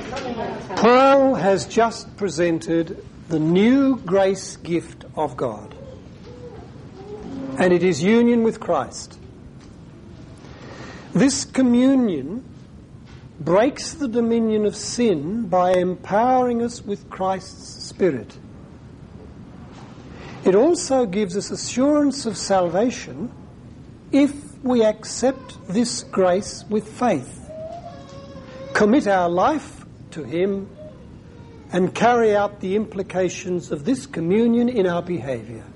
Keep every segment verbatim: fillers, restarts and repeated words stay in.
Paul has just presented the new grace gift of God, and it is union with Christ. This communion breaks the dominion of sin by empowering us with Christ's Spirit. It also gives us assurance of salvation if we accept this grace with faith, commit our life to Him, and carry out the implications of this communion in our behaviour.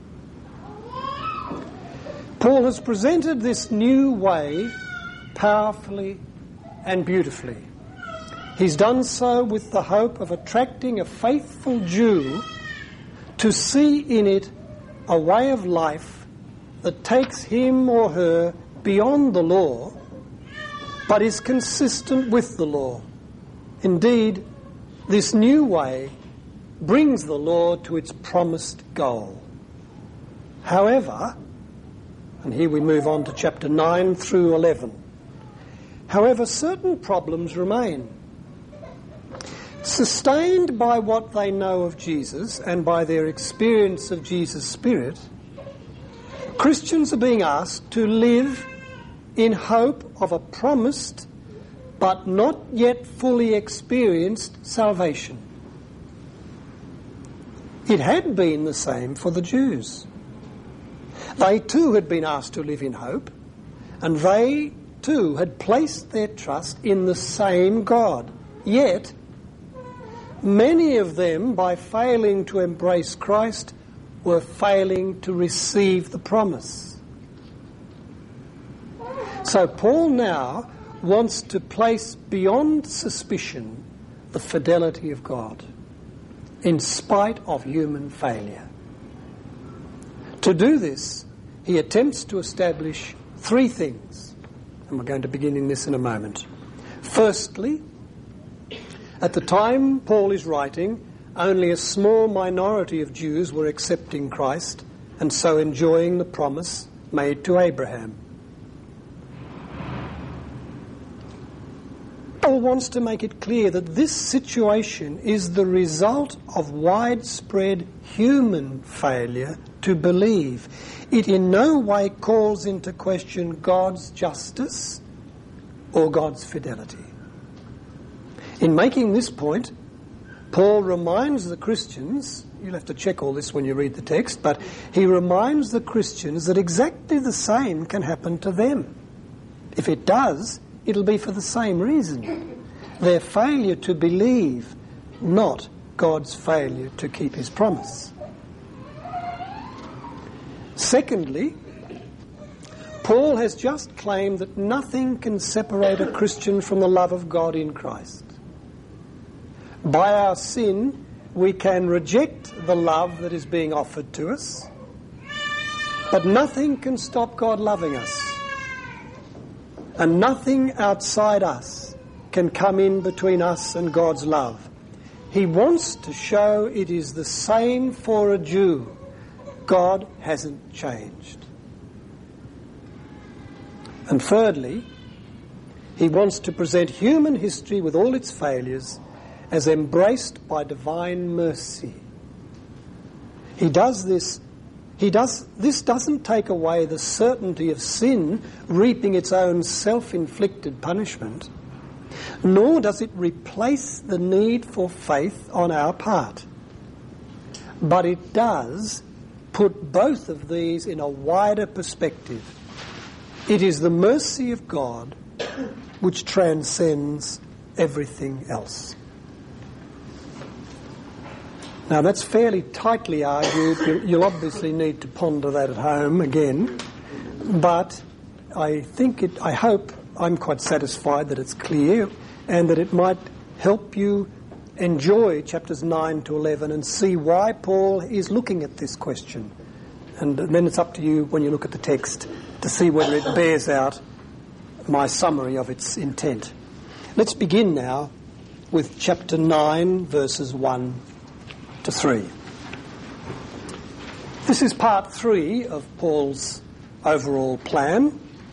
Paul has presented this new way powerfully and beautifully. He's done so with the hope of attracting a faithful Jew to see in it a way of life that takes him or her beyond the law, but is consistent with the law. Indeed, this new way brings the law to its promised goal. However, and here we move on to chapter nine through eleven, however, certain problems remain. Sustained by what they know of Jesus and by their experience of Jesus' Spirit, Christians are being asked to live in hope of a promised but not yet fully experienced salvation. It had been the same for the Jews. They too had been asked to live in hope, and they too had placed their trust in the same God. Yet, many of them, by failing to embrace Christ, were failing to receive the promise. So Paul now wants to place beyond suspicion the fidelity of God, in spite of human failure. To do this, he attempts to establish three things, and we're going to begin in this in a moment. Firstly, at the time Paul is writing, only a small minority of Jews were accepting Christ and so enjoying the promise made to Abraham. Paul wants to make it clear that this situation is the result of widespread human failure to believe. It in no way calls into question God's justice or God's fidelity. In making this point, Paul reminds the Christians, you'll have to check all this when you read the text, but he reminds the Christians that exactly the same can happen to them. If it does, it'll be for the same reason. Their failure to believe, not God's failure to keep his promise. Secondly, Paul has just claimed that nothing can separate a Christian from the love of God in Christ. By our sin, we can reject the love that is being offered to us, but nothing can stop God loving us. And nothing outside us can come in between us and God's love. He wants to show it is the same for a Jew. God hasn't changed. And thirdly, he wants to present human history with all its failures as embraced by divine mercy. He does this He does, this doesn't take away the certainty of sin reaping its own self-inflicted punishment, nor does it replace the need for faith on our part. But it does put both of these in a wider perspective. It is the mercy of God which transcends everything else. Now that's fairly tightly argued. You'll obviously need to ponder that at home again. But I think it, I hope I'm quite satisfied that it's clear and that it might help you enjoy chapters nine to eleven and see why Paul is looking at this question. And then it's up to you when you look at the text to see whether it bears out my summary of its intent. Let's begin now with chapter nine, verses one to three. This is part three of Paul's overall plan,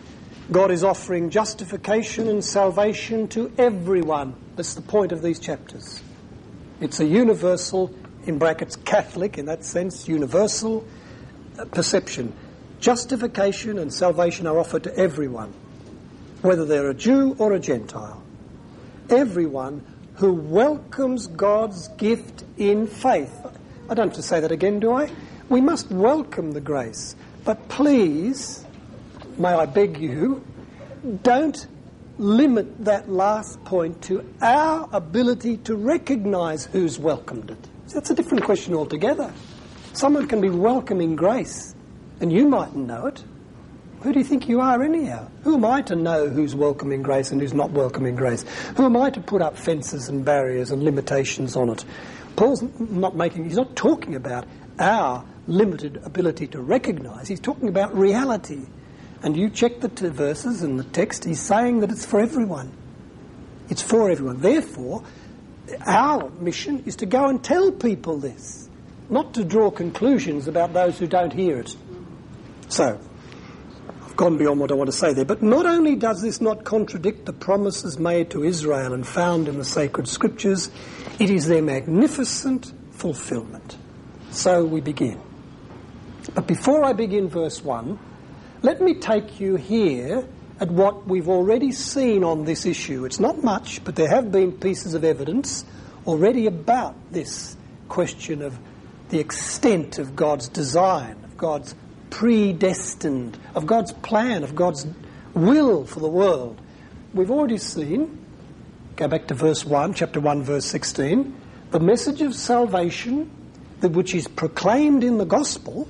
God is offering justification and salvation to everyone. That's the point of these chapters. It's a universal, in brackets Catholic, in that sense, universal perception. Justification and salvation are offered to everyone, whether they're a Jew or a Gentile. Everyone who welcomes God's gift in faith. I don't have to say that again, do I? We must welcome the grace. But please, may I beg you, don't limit that last point to our ability to recognise who's welcomed it. That's a different question altogether. Someone can be welcoming grace, and you mightn't know it. Who do you think you are anyhow? Who am I to know who's welcoming grace and who's not welcoming grace? Who am I to put up fences and barriers and limitations on it? Paul's not making, he's not talking about our limited ability to recognise. He's talking about reality. And you check the two verses and the text, he's saying that it's for everyone. It's for everyone. Therefore, our mission is to go and tell people this, not to draw conclusions about those who don't hear it. So, I've gone beyond what I want to say there. But not only does this not contradict the promises made to Israel and found in the sacred scriptures, it is their magnificent fulfilment. So we begin. But before I begin verse one, let me take you here at what we've already seen on this issue. It's not much, but there have been pieces of evidence already about this question of the extent of God's design, of God's predestined, of God's plan, of God's will for the world. We've already seen, go back to verse one, chapter one, verse sixteen, the message of salvation, that which is proclaimed in the gospel,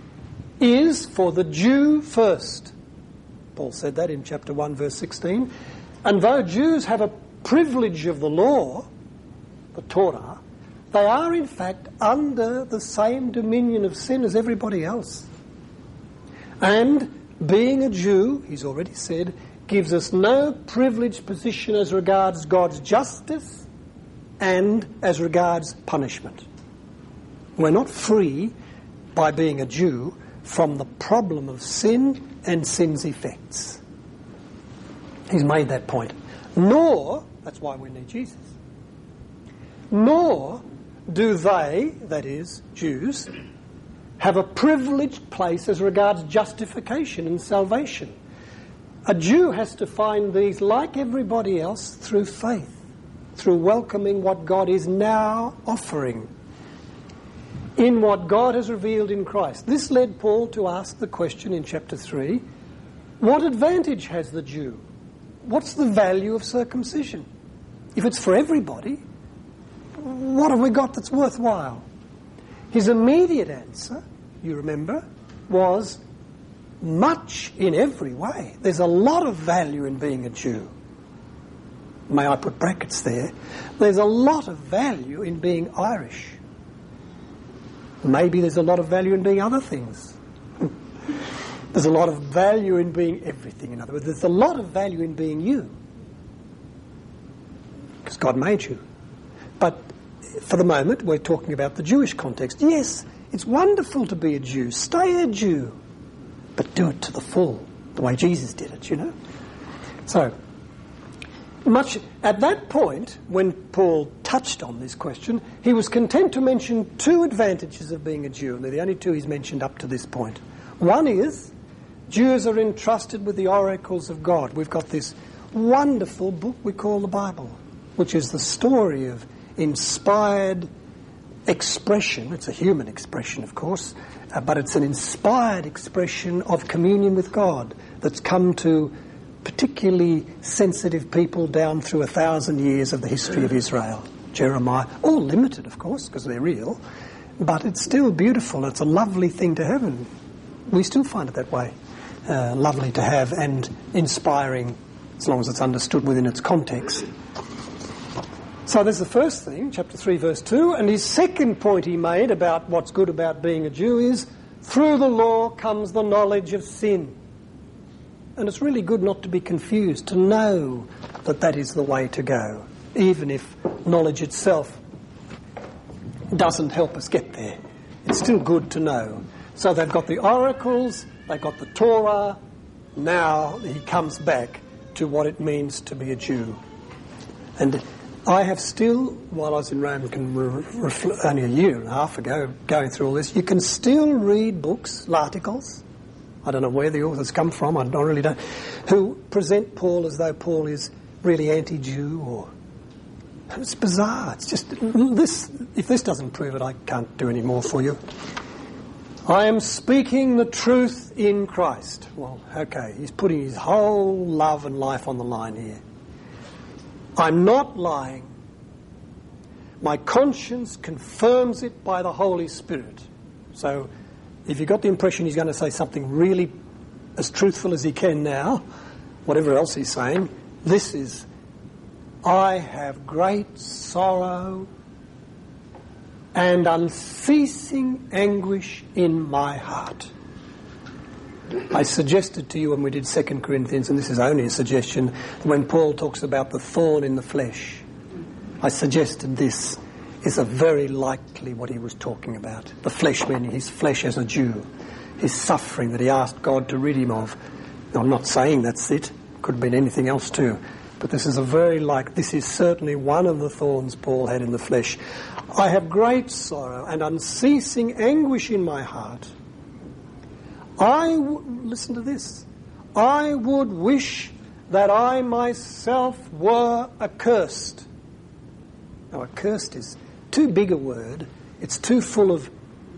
is for the Jew first. Paul said that in chapter one, verse sixteen. And though Jews have a privilege of the law, the Torah, they are in fact under the same dominion of sin as everybody else. And being a Jew, he's already said, gives us no privileged position as regards God's justice and as regards punishment. We're not free by being a Jew from the problem of sin and sin's effects. He's made that point. Nor, that's why we need Jesus, nor do they, that is, Jews, have a privileged place as regards justification and salvation. A Jew has to find these, like everybody else, through faith, through welcoming what God is now offering, in what God has revealed in Christ. This led Paul to ask the question in chapter three, what advantage has the Jew? What's the value of circumcision? If it's for everybody, what have we got that's worthwhile? His immediate answer, you remember, was much in every way. There's a lot of value in being a Jew. May I put brackets there? There's a lot of value in being Irish. Maybe there's a lot of value in being other things. There's a lot of value in being everything. In other words, there's a lot of value in being you, because God made you. But for the moment, we're talking about the Jewish context. Yes, it's wonderful to be a Jew. Stay a Jew. But do it to the full, the way Jesus did it, you know. So, much at that point, when Paul touched on this question, he was content to mention two advantages of being a Jew, and they're the only two he's mentioned up to this point. One is, Jews are entrusted with the oracles of God. We've got this wonderful book we call the Bible, which is the story of inspired expression. It's a human expression, of course, uh, but it's an inspired expression of communion with God that's come to particularly sensitive people down through a thousand years of the history of Israel. Jeremiah, all limited, of course, because they're real, but it's still beautiful. It's a lovely thing to have, and we still find it that way. Uh, lovely to have and inspiring, as long as it's understood within its context. So there's the first thing, chapter three, verse two, and his second point he made about what's good about being a Jew is, through the law comes the knowledge of sin. And it's really good not to be confused, to know that that is the way to go, even if knowledge itself doesn't help us get there. It's still good to know. So they've got the oracles, they've got the Torah, now he comes back to what it means to be a Jew. And I have still, while I was in Rome, can re- refl- only a year and a half ago, going through all this, you can still read books, articles, I don't know where the authors come from, I don't really don't, who present Paul as though Paul is really anti-Jew, or... It's bizarre. It's just, this. If this doesn't prove it, I can't do any more for you. I am speaking the truth in Christ. Well, okay, he's putting his whole love and life on the line here. I'm not lying. My conscience confirms it by the Holy Spirit. So, if you got the impression he's going to say something really as truthful as he can now, whatever else he's saying, this is, I have great sorrow and unceasing anguish in my heart. I suggested to you when we did Second Corinthians, and this is only a suggestion, when Paul talks about the thorn in the flesh, I suggested this is a very likely what he was talking about. The flesh, meaning his flesh as a Jew, his suffering that he asked God to rid him of. Now, I'm not saying that's it. Could have been anything else too. But this is a very like, this is certainly one of the thorns Paul had in the flesh. I have great sorrow and unceasing anguish in my heart. I, w- listen to this, I would wish that I myself were accursed. Now, accursed is too big a word. It's too full of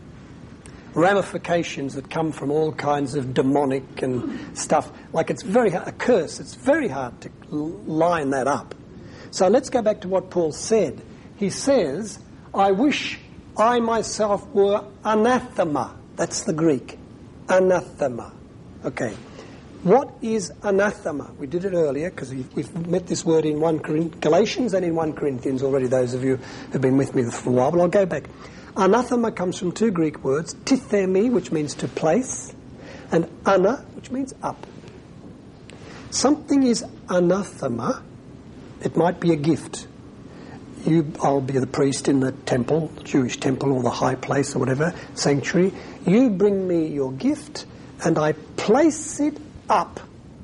ramifications that come from all kinds of demonic and stuff. Like it's very hard, a curse, it's very hard to l- line that up. So let's go back to what Paul said. He says, I wish I myself were anathema. That's the Greek. Anathema. Okay. What is anathema? We did it earlier because we've, we've met this word in one Corinth- Galatians and in First Corinthians already, those of you who've been with me for a while, but I'll go back. Anathema comes from two Greek words, tithemi, which means to place, and ana, which means up. Something is anathema, it might be a gift. You, I'll be the priest in the temple, Jewish temple, or the high place or whatever, sanctuary. You bring me your gift, and I place it up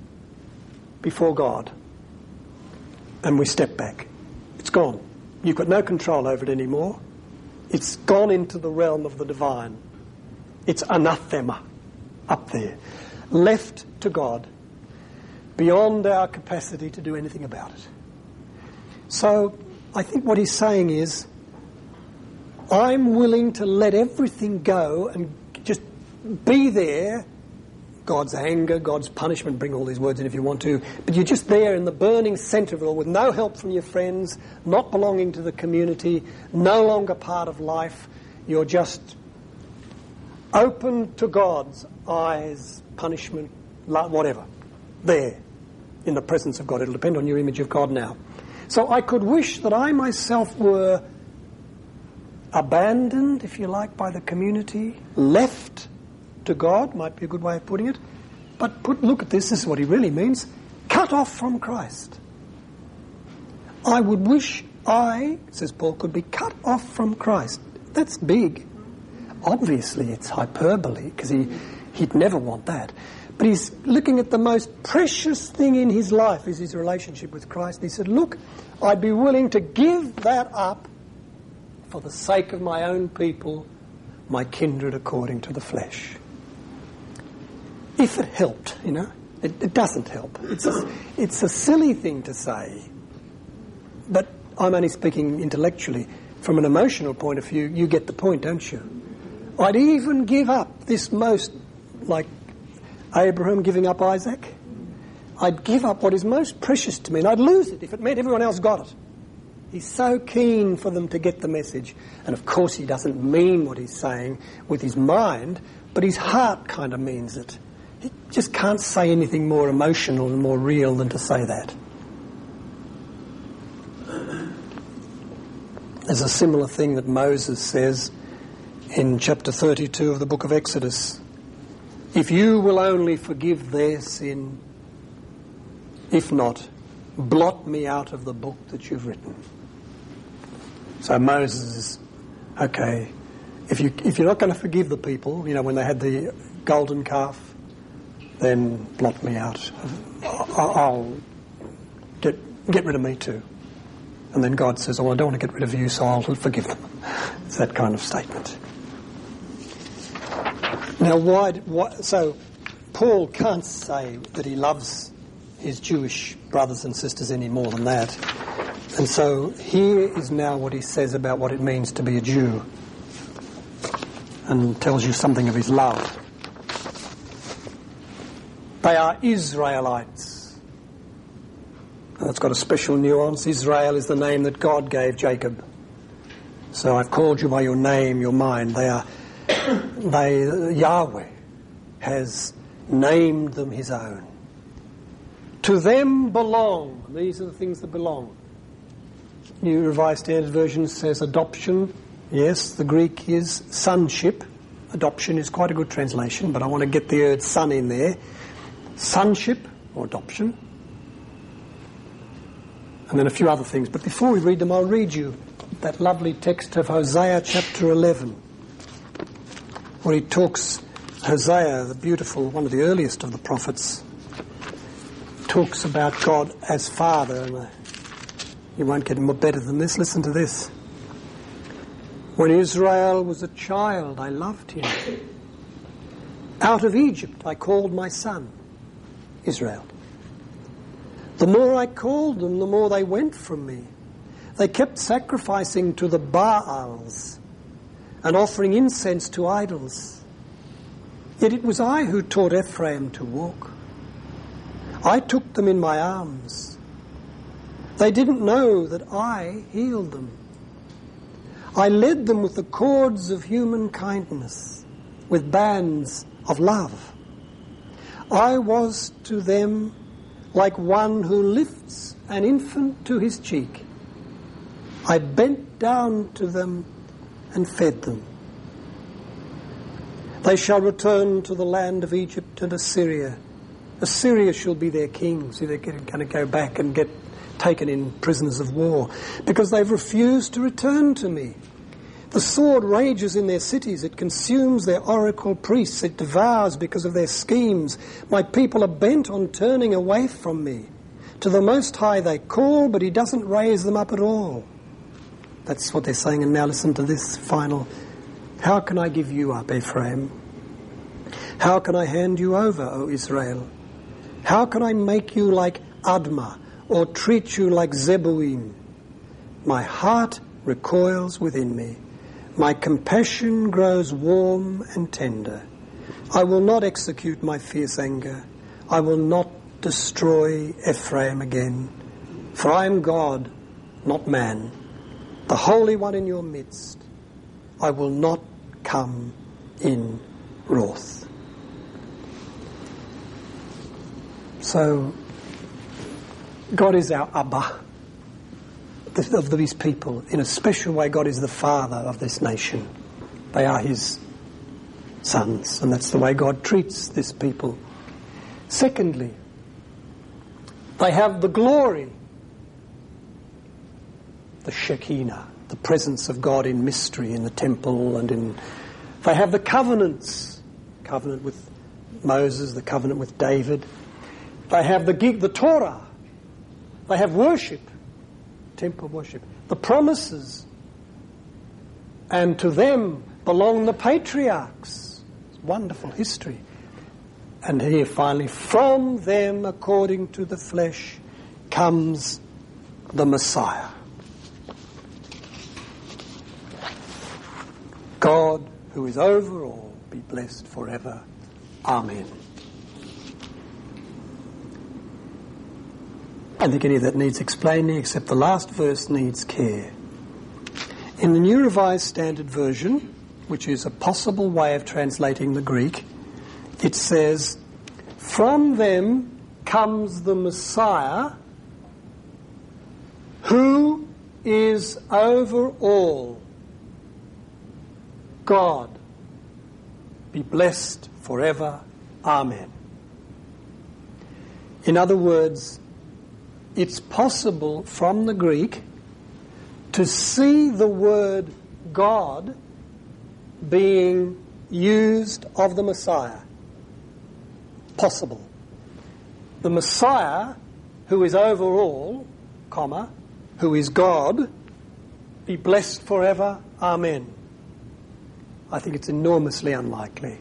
before God. And we step back. It's gone. You've got no control over it anymore. It's gone into the realm of the divine. It's anathema, up there, left to God, beyond our capacity to do anything about it. So I think what he's saying is, I'm willing to let everything go and just be there. God's anger, God's punishment, bring all these words in if you want to, but you're just there in the burning centre of it all with no help from your friends, not belonging to the community, no longer part of life. You're just open to God's eyes, punishment, love, whatever. There, in the presence of God. It'll depend on your image of God now. So I could wish that I myself were abandoned, if you like, by the community, left to God, might be a good way of putting it. But put, look at this, this is what he really means. Cut off from Christ. I would wish I, says Paul, could be cut off from Christ. That's big. Obviously it's hyperbole, because he, he'd never want that. But he's looking at the most precious thing in his life is his relationship with Christ. And he said, look, I'd be willing to give that up for the sake of my own people, my kindred according to the flesh. If it helped, you know. It, it doesn't help. It's a, it's a silly thing to say. But I'm only speaking intellectually. From an emotional point of view, you get the point, don't you? I'd even give up this most, like Abraham giving up Isaac. I'd give up what is most precious to me, and I'd lose it if it meant everyone else got it. He's so keen for them to get the message. And of course he doesn't mean what he's saying with his mind, but his heart kind of means it. He just can't say anything more emotional and more real than to say that. There's a similar thing that Moses says in chapter thirty-two of the book of Exodus. If you will only forgive their sin, if not, blot me out of the book that you've written. So Moses is, okay, if, you, if you're not going to forgive the people, you know, when they had the golden calf, then blot me out. I'll get, get rid of me too. And then God says, oh, I don't want to get rid of you, so I'll forgive them. It's that kind of statement. Now, why, why... So, Paul can't say that he loves his Jewish brothers and sisters any more than that. And so, here is now what he says about what it means to be a Jew. And tells you something of his love. They are Israelites. And it's got a special nuance. Israel is the name that God gave Jacob. So I've called you by your name, you're mine. They are, they, Yahweh has named them his own. To them belong, these are the things that belong. New Revised Standard Version says adoption. Yes, the Greek is sonship. Adoption is quite a good translation, but I want to get the word son in there. Sonship, or adoption. And then a few other things. But before we read them, I'll read you that lovely text of Hosea chapter eleven, where he talks, Hosea, the beautiful, one of the earliest of the prophets, talks about God as Father. And uh, you won't get more better than this. Listen to this. When Israel was a child, I loved him. Out of Egypt I called my son, Israel. The more I called them, the more they went from me. They kept sacrificing to the Baals and offering incense to idols. Yet it was I who taught Ephraim to walk. I took them in my arms. They didn't know that I healed them. I led them with the cords of human kindness, with bands of love. I was to them like one who lifts an infant to his cheek. I bent down to them and fed them. They shall return to the land of Egypt and Assyria. Assyria shall be their king. See, they're going to go back and get taken in prisoners of war because they've refused to return to me. The sword rages in their cities. It consumes their oracle priests. It devours because of their schemes. My people are bent on turning away from me. To the Most High they call, but he doesn't raise them up at all. That's what they're saying. And now listen to this final. How can I give you up, Ephraim? How can I hand you over, O Israel? How can I make you like Admah or treat you like Zeboim? My heart recoils within me. My compassion grows warm and tender. I will not execute my fierce anger. I will not destroy Ephraim again. For I am God, not man, the Holy One in your midst. I will not come in wrath. So, God is our Abba of these people. In a special way, God is the father of this nation. They are his sons, and that's the way God treats this people. Secondly, they have the glory, the Shekinah, the presence of God in mystery in the temple, and in. They have the covenants, covenant with Moses, the covenant with David. They have the the Torah. They have worship, temple worship, the promises, and to them belong the patriarchs. It's wonderful history. And here finally, from them, according to the flesh, comes the Messiah. God, who is over all, be blessed forever. Amen. I don't think any of that needs explaining, except the last verse needs care. In the New Revised Standard Version, which is a possible way of translating the Greek, it says, from them comes the Messiah, who is over all. God, be blessed forever. Amen. In other words, it's possible from the Greek to see the word God being used of the Messiah. possible. The Messiah, who is over all, comma, who is God, be blessed forever, amen. I think it's enormously unlikely.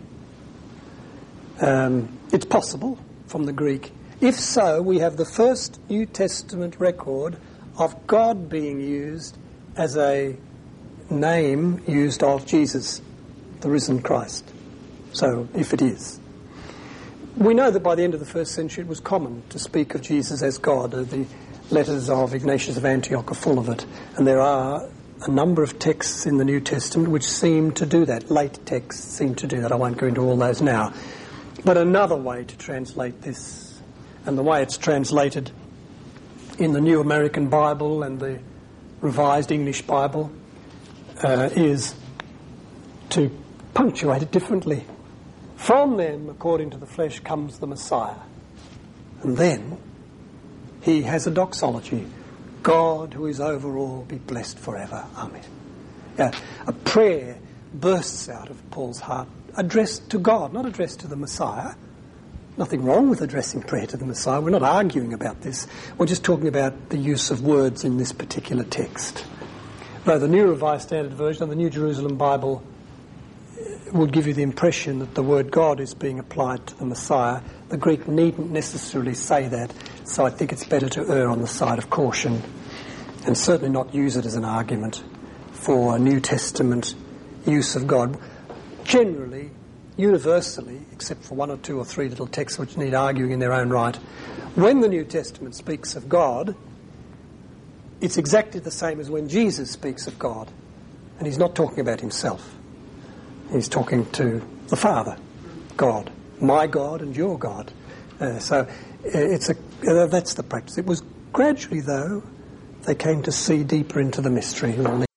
Um, it's possible from the Greek. If so, we have the first New Testament record of God being used as a name used of Jesus, the risen Christ. So, if it is. We know that by the end of the first century it was common to speak of Jesus as God. The letters of Ignatius of Antioch are full of it. And there are a number of texts in the New Testament which seem to do that. Late texts seem to do that. I won't go into all those now. But another way to translate this, and the way it's translated in the New American Bible and the Revised English Bible, uh, is to punctuate it differently. From them, according to the flesh, comes the Messiah. And then he has a doxology. God, who is over all, be blessed forever. Amen. Yeah, a prayer bursts out of Paul's heart, addressed to God, not addressed to the Messiah. Nothing wrong with addressing prayer to the Messiah. We're not arguing about this. We're just talking about the use of words in this particular text. Though the New Revised Standard Version of the New Jerusalem Bible would give you the impression that the word God is being applied to the Messiah. The Greek needn't necessarily say that, so I think it's better to err on the side of caution and certainly not use it as an argument for a New Testament use of God. Generally, universally, except for one or two or three little texts which need arguing in their own right, when the New Testament speaks of God, it's exactly the same as when Jesus speaks of God. And he's not talking about himself. He's talking to the Father, God, my God and your God. Uh, so uh, it's a uh, that's the practice. It was gradually, though, they came to see deeper into the mystery.